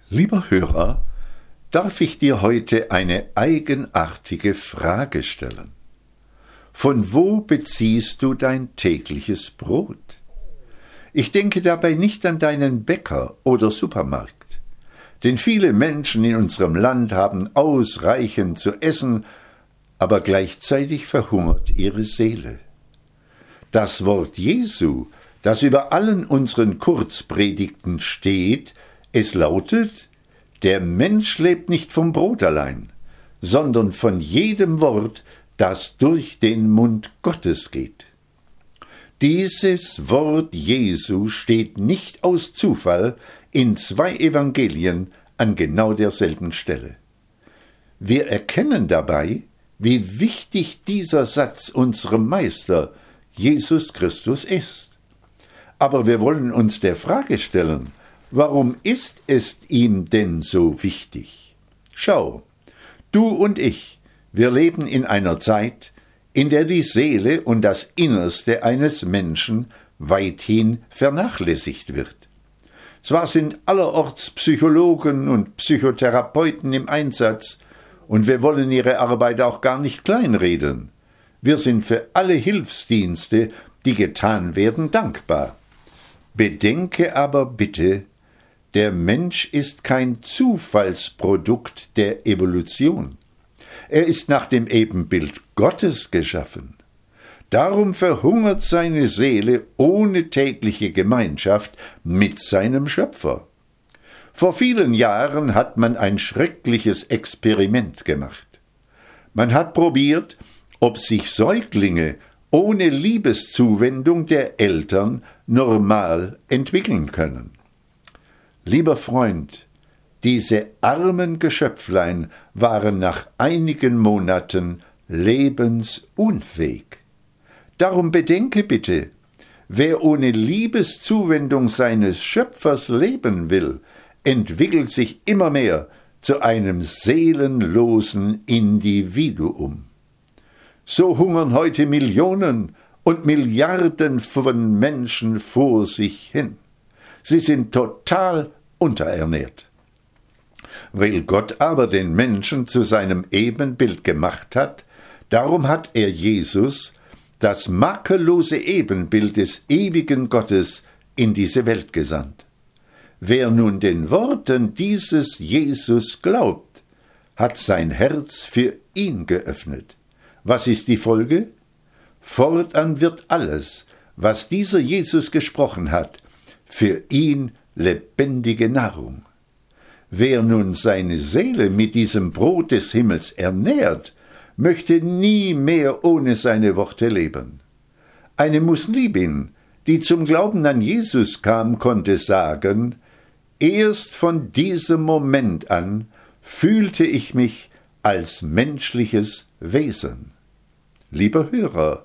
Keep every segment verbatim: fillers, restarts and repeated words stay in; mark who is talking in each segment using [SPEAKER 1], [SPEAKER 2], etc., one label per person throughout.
[SPEAKER 1] Lieber Hörer, darf ich dir heute eine eigenartige Frage stellen? Von wo beziehst du dein tägliches Brot? Ich denke dabei nicht an deinen Bäcker oder Supermarkt, denn viele Menschen in unserem Land haben ausreichend zu essen, aber gleichzeitig verhungert ihre Seele. Das Wort Jesu, das über allen unseren Kurzpredigten steht, es lautet: Der Mensch lebt nicht vom Brot allein, sondern von jedem Wort, das durch den Mund Gottes geht. Dieses Wort Jesu steht nicht aus Zufall in zwei Evangelien an genau derselben Stelle. Wir erkennen dabei, wie wichtig dieser Satz unserem Meister Jesus Christus ist. Aber wir wollen uns der Frage stellen: Warum ist es ihm denn so wichtig? Schau, du und ich, wir leben in einer Zeit, in der die Seele und das Innerste eines Menschen weithin vernachlässigt wird. Zwar sind allerorts Psychologen und Psychotherapeuten im Einsatz, und wir wollen ihre Arbeit auch gar nicht kleinreden. Wir sind für alle Hilfsdienste, die getan werden, dankbar. Bedenke aber bitte, der Mensch ist kein Zufallsprodukt der Evolution. Er ist nach dem Ebenbild Gottes geschaffen. Darum verhungert seine Seele ohne tägliche Gemeinschaft mit seinem Schöpfer. Vor vielen Jahren hat man ein schreckliches Experiment gemacht. Man hat probiert, ob sich Säuglinge ohne Liebeszuwendung der Eltern normal entwickeln können. Lieber Freund, diese armen Geschöpflein waren nach einigen Monaten lebensunfähig. Darum bedenke bitte, wer ohne Liebeszuwendung seines Schöpfers leben will, entwickelt sich immer mehr zu einem seelenlosen Individuum. So hungern heute Millionen und Milliarden von Menschen vor sich hin. Sie sind total unterernährt. Weil Gott aber den Menschen zu seinem Ebenbild gemacht hat, darum hat er Jesus, das makellose Ebenbild des ewigen Gottes, in diese Welt gesandt. Wer nun den Worten dieses Jesus glaubt, hat sein Herz für ihn geöffnet. Was ist die Folge? Fortan wird alles, was dieser Jesus gesprochen hat, für ihn lebendige Nahrung. Wer nun seine Seele mit diesem Brot des Himmels ernährt, möchte nie mehr ohne seine Worte leben. Eine Muslimin, die zum Glauben an Jesus kam, konnte sagen: Erst von diesem Moment an fühlte ich mich als menschliches Wesen. Lieber Hörer,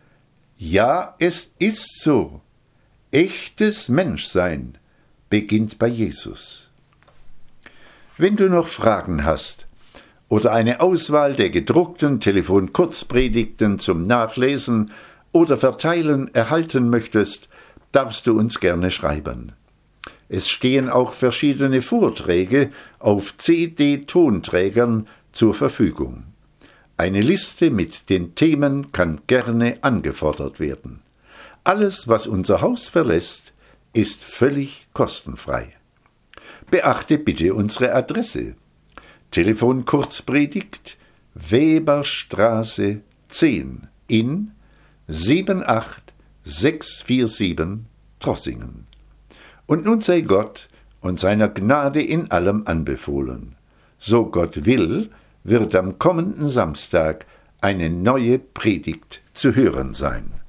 [SPEAKER 1] ja, es ist so. Echtes Menschsein beginnt bei Jesus. Wenn du noch Fragen hast oder eine Auswahl der gedruckten Telefon-Kurzpredigten zum Nachlesen oder Verteilen erhalten möchtest, darfst du uns gerne schreiben. Es stehen auch verschiedene Vorträge auf C D-Tonträgern zur Verfügung. Eine Liste mit den Themen kann gerne angefordert werden. Alles, was unser Haus verlässt, ist völlig kostenfrei. Beachte bitte unsere Adresse. Telefon Kurzpredigt, Weberstraße zehn in sieben acht sechs vier sieben Trossingen. Und nun sei Gott und seiner Gnade in allem anbefohlen. So Gott will, wird am kommenden Samstag eine neue Predigt zu hören sein.